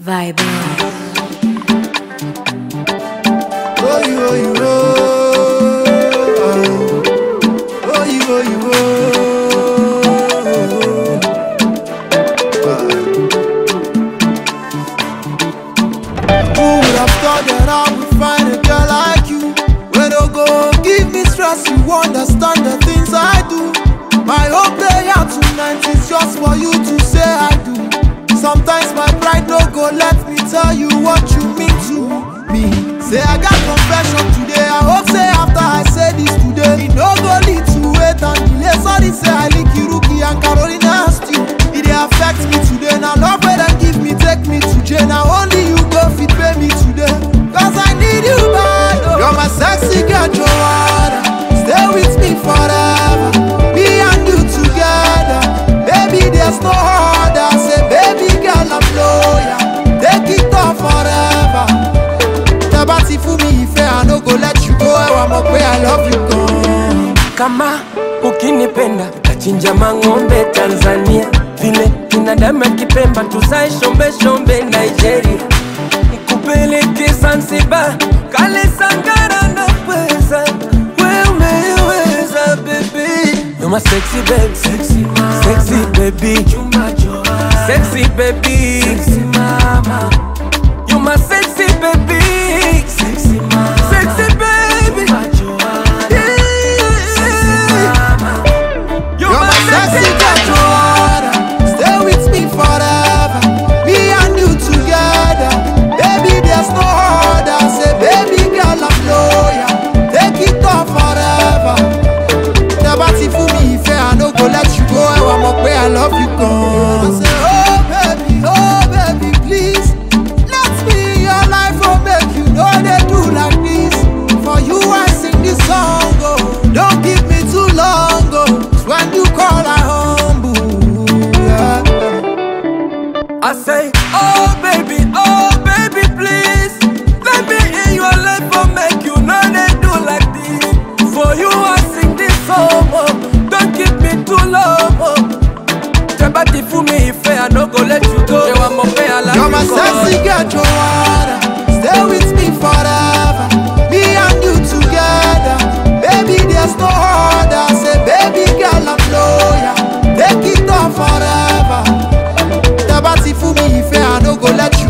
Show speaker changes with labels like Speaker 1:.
Speaker 1: Vibe.
Speaker 2: Oh you, oh you, oh you, oh you, Who would have thought that I would find a girl like you? When you go give me stress, you understand the things I do. My whole prayer tonight is just for you to say I do. Sometimes my pride no go let me tell you what you mean to me. Say I got confession today, I hope say after I say this today, it no go lead to wait and delay. Sorry say I link Iruki and Carolina still. It dey affect me today, now love where them give me, take me to jail. Now only you go fit pay me today, cause I need you bad. Oh. You're my sexy girl, Joanna. Stay with me forever, me and you together. Baby, there's no other. Say baby girl, I'm loyal. Take it off forever. Tabati for me, if I no go let you go. I'm up where I love you gone.
Speaker 3: Kama ukinipenda tachinja mang'ombe Tanzania, vile binadamu akipemba tuzae shombe shombe Nigeria, nikupeleke Zanzibar kale Sangara na pweza, wewe umeweza baby. You're my sexy baby, sexy mama, sexy baby, sexy baby, sexy mama. You're my sexy baby, sexy mama, sexy baby.
Speaker 2: Sexy girl, Joanna. Stay with me forever, me and you together. Baby, there's no other. Say baby girl, I'm loyal. Take it off forever. Never see for me if I no go let you go. I'm up where I love you gone. Say oh baby, please let me in your life. Oh make you know they do like this. For you I sing this song. Oh, don't give me too long. Oh, when you call I humble, yeah.
Speaker 3: I say, oh baby, please let me in your life, for make you know they do like this. For you I sing this song, oh, don't keep me too long, oh. Jabati for me if I no go let you go. You want more pay, I like.
Speaker 2: You're my sexy girl, Joanna. Stay with me forever, me and you together. Baby, there's no other. Say baby girl, I'm loyal. Take it off forever. Tabati for me if I no go let you